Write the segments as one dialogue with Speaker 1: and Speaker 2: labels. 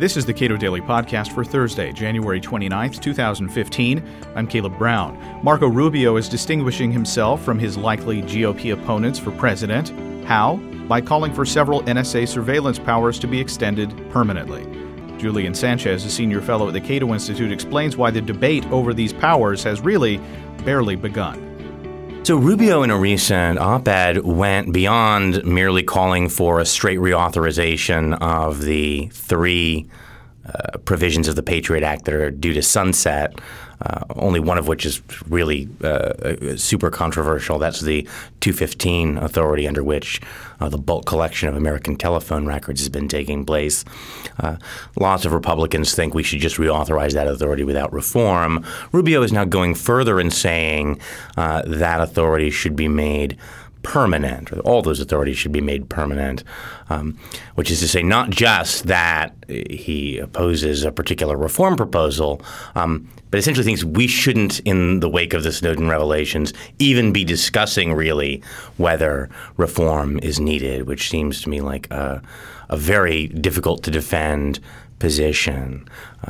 Speaker 1: This is the Cato Daily Podcast for Thursday, January 29th, 2015. I'm Caleb Brown. Marco Rubio is distinguishing himself from his likely GOP opponents for president. How? By calling for several NSA surveillance powers to be extended permanently. Julian Sanchez, a senior fellow at the Cato Institute, explains why the debate over these powers has really barely begun.
Speaker 2: So Rubio, in a recent op-ed, went beyond merely calling for a straight reauthorization of the three provisions of the Patriot Act that are due to sunset, only one of which is really super controversial. That's the 215 authority under which the bulk collection of American telephone records has been taking place. Lots of Republicans think we should just reauthorize that authority without reform. Rubio is now going further and saying that authority should be made permanent, or all those authorities should be made permanent, which is to say not just that he opposes a particular reform proposal, but essentially thinks we shouldn't, in the wake of the Snowden revelations, even be discussing really whether reform is needed, which seems to me like a very difficult to defend position.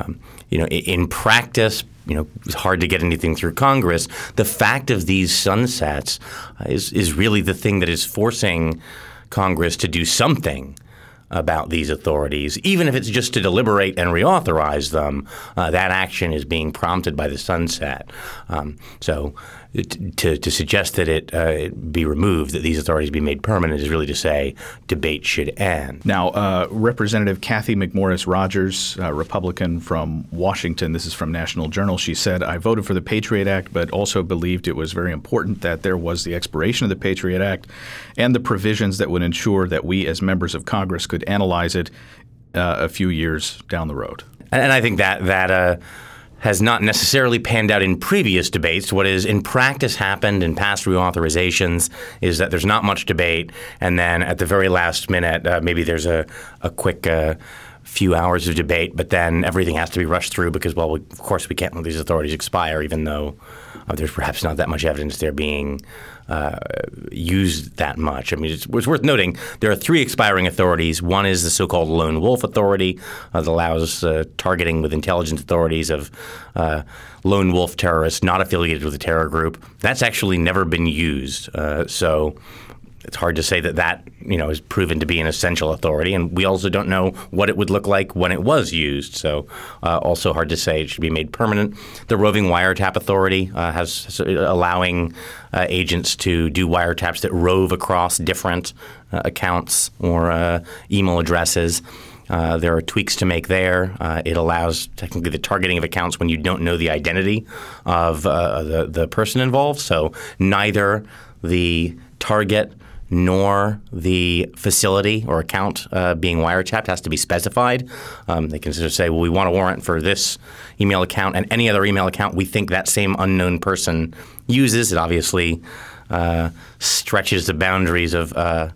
Speaker 2: In practice, it's hard to get anything through Congress. The fact of these sunsets is really the thing that is forcing Congress to do something about these authorities, even if it's just to deliberate and reauthorize them. That action is being prompted by the sunset. So to suggest that it be removed, that these authorities be made permanent, is really to say debate should end.
Speaker 1: Now, Representative Cathy McMorris Rodgers, Republican from Washington, this is from National Journal, she said, "I voted for the Patriot Act, but also believed it was very important that there was the expiration of the Patriot Act and the provisions that would ensure that we as members of Congress could analyze it a few years down the road."
Speaker 2: And I think that has not necessarily panned out in previous debates. What has in practice happened in past reauthorizations is that there's not much debate, and then at the very last minute, maybe there's a quick few hours of debate, but then everything has to be rushed through because, of course we can't let these authorities expire, even though there's perhaps not that much evidence they're being used that much. I mean, it's worth noting there are three expiring authorities. One is the so-called Lone Wolf Authority that allows targeting with intelligence authorities of lone wolf terrorists not affiliated with a terror group. That's actually never been used. So it's hard to say that is proven to be an essential authority, and we also don't know what it would look like when it was used. So also hard to say it should be made permanent. The Roving Wiretap Authority has allowing agents to do wiretaps that rove across different accounts or email addresses. There are tweaks to make there. It allows technically the targeting of accounts when you don't know the identity of the person involved. So neither the target nor the facility or account being wiretapped has to be specified. They can sort of say, well, we want a warrant for this email account and any other email account we think that same unknown person uses. It obviously stretches the boundaries of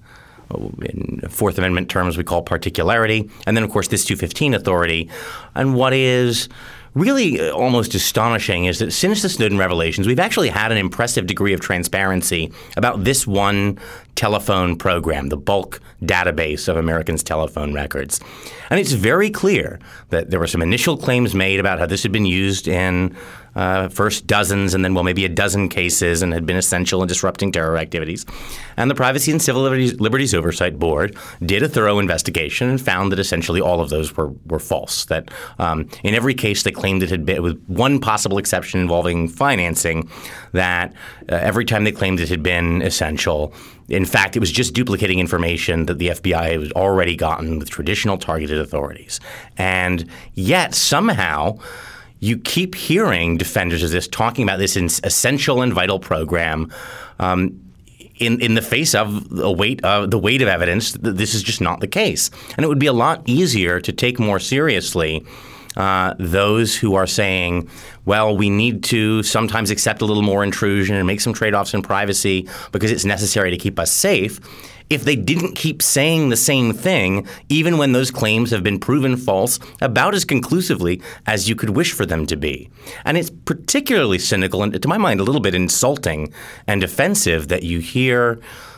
Speaker 2: in Fourth Amendment terms we call particularity. And then, of course, this 215 authority. And what is really almost astonishing is that since the Snowden revelations, we've actually had an impressive degree of transparency about this one telephone program, the bulk database of Americans' telephone records. And it's very clear that there were some initial claims made about how this had been used in first dozens and then, maybe a dozen cases and had been essential in disrupting terror activities. And the Privacy and Civil Liberties Oversight Board did a thorough investigation and found that essentially all of those were false, that in every case they claimed it had been, with one possible exception involving financing, that every time they claimed it had been essential, in fact, it was just duplicating information that the FBI had already gotten with traditional targeted authorities. And yet somehow you keep hearing defenders of this talking about this essential and vital program in the face of the weight of evidence that this is just not the case. And it would be a lot easier to take more seriously those who are saying, well, we need to sometimes accept a little more intrusion and make some trade-offs in privacy because it's necessary to keep us safe, if they didn't keep saying the same thing, even when those claims have been proven false about as conclusively as you could wish for them to be. And it's particularly cynical and, to my mind, a little bit insulting and offensive that you hear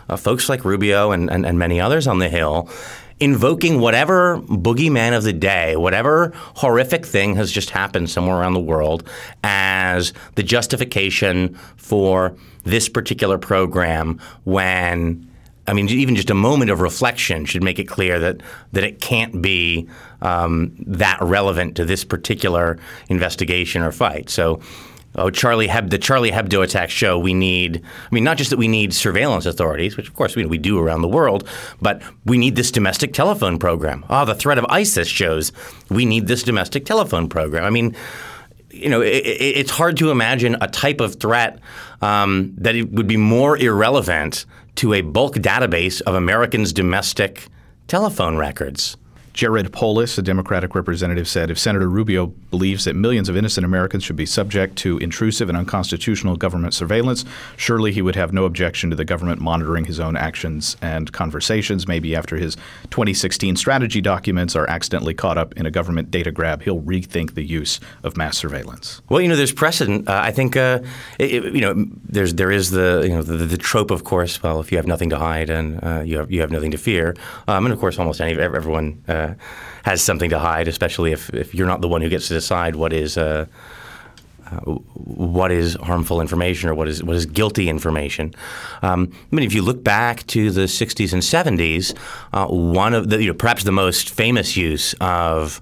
Speaker 2: folks like Rubio and many others on the Hill, invoking whatever boogeyman of the day, whatever horrific thing has just happened somewhere around the world as the justification for this particular program when, I mean, even just a moment of reflection should make it clear that it can't be that relevant to this particular investigation or fight. So the Charlie Hebdo attacks show we need, I mean, not just that we need surveillance authorities, which of course we do around the world, but we need this domestic telephone program. The threat of ISIS shows we need this domestic telephone program. I mean, it's hard to imagine a type of threat that it would be more irrelevant to a bulk database of Americans' domestic telephone records.
Speaker 1: Jared Polis, a Democratic representative, said if Senator Rubio believes that millions of innocent Americans should be subject to intrusive and unconstitutional government surveillance, surely he would have no objection to the government monitoring his own actions and conversations. Maybe after his 2016 strategy documents are accidentally caught up in a government data grab, he'll rethink the use of mass surveillance.
Speaker 2: Well, there's precedent. I think, there is the trope, of course. Well, if you have nothing to hide and you have nothing to fear, and of course, almost everyone has something to hide, especially if you're not the one who gets to decide what is harmful information or what is guilty information. I mean, if you look back to the 60s and 70s, one of the perhaps the most famous use of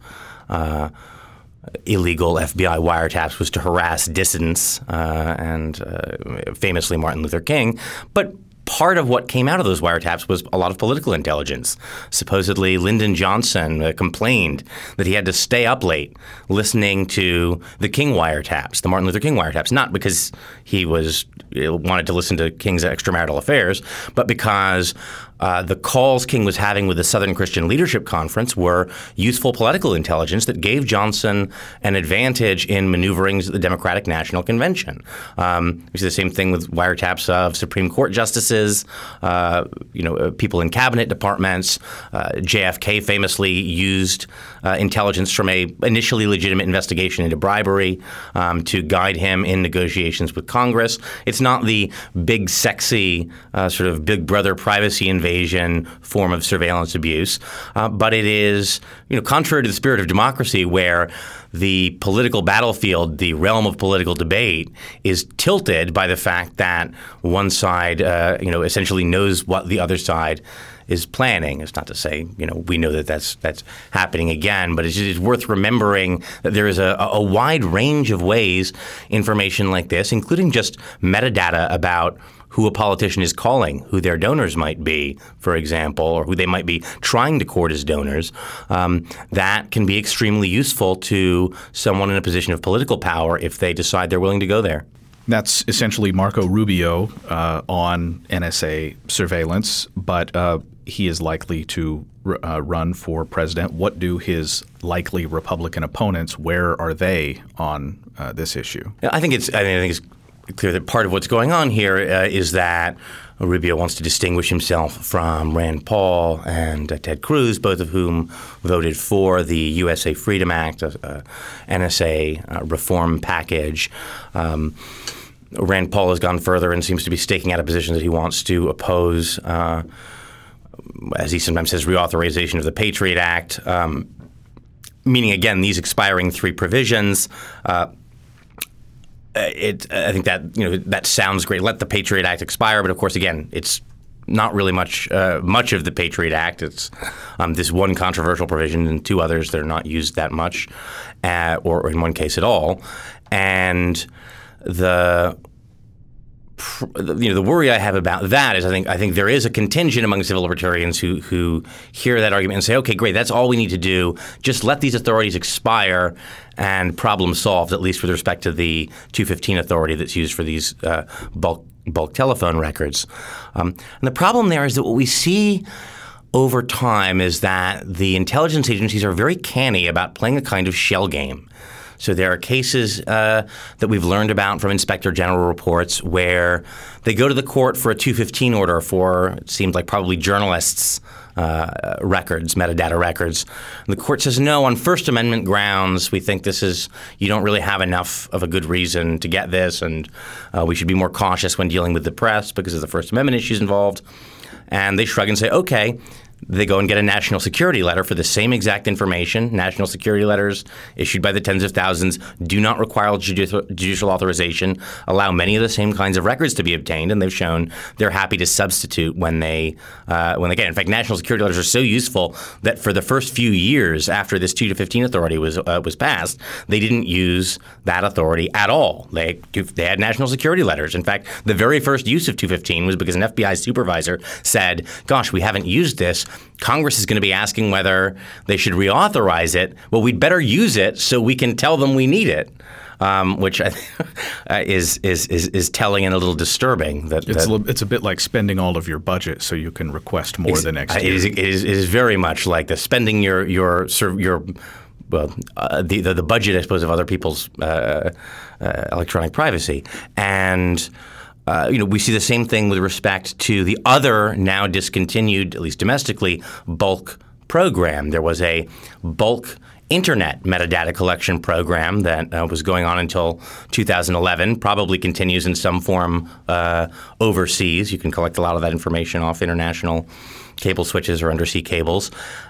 Speaker 2: illegal FBI wiretaps was to harass dissidents, and famously Martin Luther King, but part of what came out of those wiretaps was a lot of political intelligence. Supposedly, Lyndon Johnson complained that he had to stay up late listening to the King wiretaps, the Martin Luther King wiretaps, not because he wanted to listen to King's extramarital affairs, but because the calls King was having with the Southern Christian Leadership Conference were useful political intelligence that gave Johnson an advantage in maneuvering the Democratic National Convention. We see the same thing with wiretaps of Supreme Court justices, people in cabinet departments. JFK famously used intelligence from a initially legitimate investigation into bribery to guide him in negotiations with Congress. It's not the big, sexy sort of Big Brother privacy invasion form of surveillance abuse, but it is, contrary to the spirit of democracy, where the political battlefield, the realm of political debate, is tilted by the fact that one side, essentially knows what the other side is planning. It's not to say, we know that that's happening again, but it's worth remembering that there is a wide range of ways information like this, including just metadata about who a politician is calling, who their donors might be, for example, or who they might be trying to court as donors, that can be extremely useful to someone in a position of political power if they decide they're willing to go there.
Speaker 1: That's essentially Marco Rubio on NSA surveillance, but he is likely to run for president. What do his likely Republican opponents, where are they on this issue?
Speaker 2: I think it's clear that part of what's going on here is that Rubio wants to distinguish himself from Rand Paul and Ted Cruz, both of whom voted for the USA Freedom Act, NSA reform package. Rand Paul has gone further and seems to be staking out a position that he wants to oppose, as he sometimes says, reauthorization of the Patriot Act, meaning, again, these expiring three provisions. I think that that sounds great. Let the Patriot Act expire, but of course, again, it's not really much of the Patriot Act. It's this one controversial provision and two others that are not used that much, or in one case at all. And the worry I have about that is I think there is a contingent among civil libertarians who hear that argument and say, okay, great, that's all we need to do. Just let these authorities expire and problem solved, at least with respect to the 215 authority that's used for these bulk telephone records. And the problem there is that what we see over time is that the intelligence agencies are very canny about playing a kind of shell game. So there are cases that we've learned about from Inspector General reports where they go to the court for a 215 order for, it seemed like probably journalists' records, metadata records. And the court says, no, on First Amendment grounds, we think you don't really have enough of a good reason to get this, and we should be more cautious when dealing with the press because of the First Amendment issues involved. and they shrug and say, okay. They go and get a national security letter for the same exact information. National security letters issued by the tens of thousands do not require judicial authorization, allow many of the same kinds of records to be obtained, and they've shown they're happy to substitute when they get it. In fact, national security letters are so useful that for the first few years after this 2 to 15 authority was passed, they didn't use that authority at all. They had national security letters. In fact, the very first use of 215 was because an FBI supervisor said, gosh, we haven't used this. Congress is going to be asking whether they should reauthorize it. Well, we'd better use it so we can tell them we need it, which I think is telling and a little disturing.
Speaker 1: It's a bit like spending all of your budget so you can request more the next year.
Speaker 2: It is very much like the spending your the budget, I suppose, of other people's electronic privacy. And we see the same thing with respect to the other now discontinued, at least domestically, bulk program. There was a bulk internet metadata collection program that was going on until 2011, probably continues in some form overseas. You can collect a lot of that information off international cable switches or undersea cables.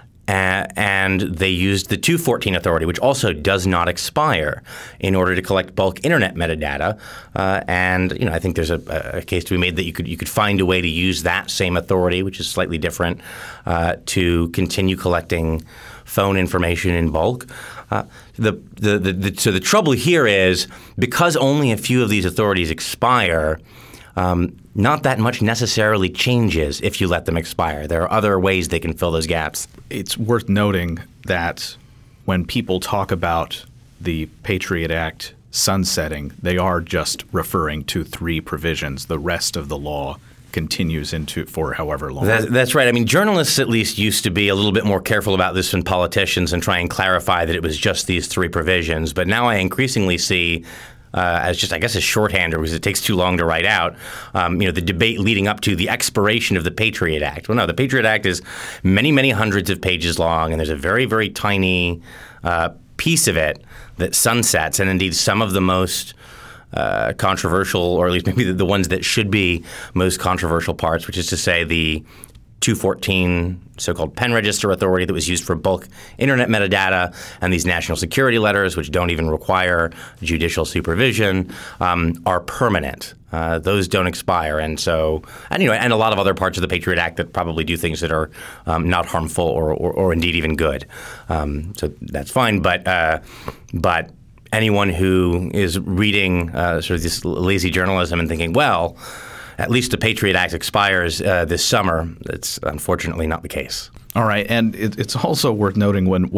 Speaker 2: And they used the 214 authority, which also does not expire, in order to collect bulk internet metadata. And I think there's a case to be made that you could find a way to use that same authority, which is slightly different, to continue collecting phone information in bulk. So the trouble here is because only a few of these authorities expire. Not that much necessarily changes if you let them expire. There are other ways they can fill those gaps.
Speaker 1: It's worth noting that when people talk about the Patriot Act sunsetting, they are just referring to 3 provisions. The rest of the law continues for however long.
Speaker 2: That's right. I mean, journalists at least used to be a little bit more careful about this than politicians and try and clarify that it was just these 3 provisions. But now I increasingly see as just, I guess, a shorthander because it takes too long to write out, the debate leading up to the expiration of the Patriot Act. Well, no, the Patriot Act is many, many hundreds of pages long, and there's a very, very tiny piece of it that sunsets, and indeed some of the most controversial, or at least maybe the ones that should be most controversial parts, which is to say the 214 so-called pen register authority that was used for bulk internet metadata, and these national security letters, which don't even require judicial supervision, are permanent. Those don't expire. And so, and a lot of other parts of the Patriot Act that probably do things that are not harmful or indeed even good. So that's fine. But anyone who is reading sort of this lazy journalism and thinking, well, at least the Patriot Act expires this summer. That's unfortunately not the case.
Speaker 1: All right. And it's also worth noting when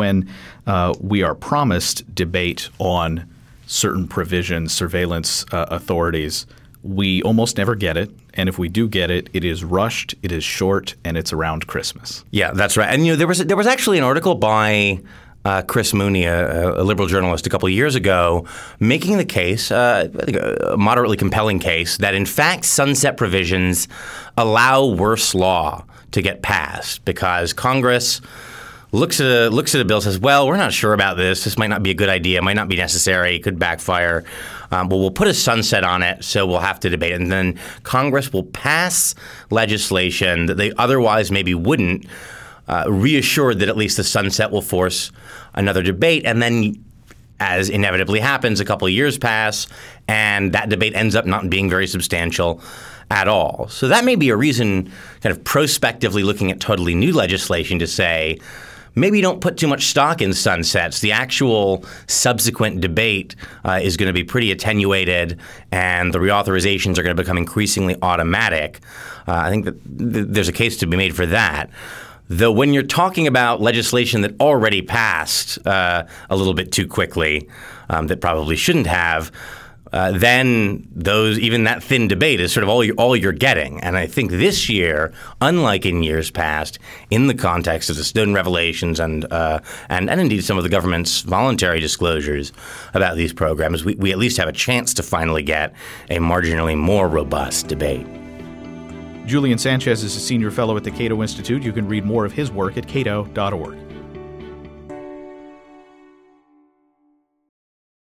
Speaker 1: we are promised debate on certain provisions, surveillance authorities, we almost never get it. And if we do get it, it is rushed, it is short, and it's around Christmas.
Speaker 2: Yeah, that's right. And there was actually an article by Chris Mooney, a liberal journalist, a couple of years ago, making the case, I think a moderately compelling case, that in fact sunset provisions allow worse law to get passed because Congress looks at a bill, says, well, we're not sure about this. This might not be a good idea. It might not be necessary. It could backfire. But we'll put a sunset on it, so we'll have to debate it. And then Congress will pass legislation that they otherwise maybe wouldn't, reassured that at least the sunset will force another debate. And then, as inevitably happens, a couple of years pass, and that debate ends up not being very substantial at all. So that may be a reason, kind of prospectively looking at totally new legislation, to say, maybe don't put too much stock in sunsets. The actual subsequent debate is going to be pretty attenuated, and the reauthorizations are going to become increasingly automatic. I think that there's a case to be made for that. Though when you're talking about legislation that already passed a little bit too quickly, that probably shouldn't have, then even that thin debate is sort of all you're getting. And I think this year, unlike in years past, in the context of the Snowden revelations and indeed some of the government's voluntary disclosures about these programs, we at least have a chance to finally get a marginally more robust debate.
Speaker 1: Julian Sanchez is a senior fellow at the Cato Institute. You can read more of his work at cato.org.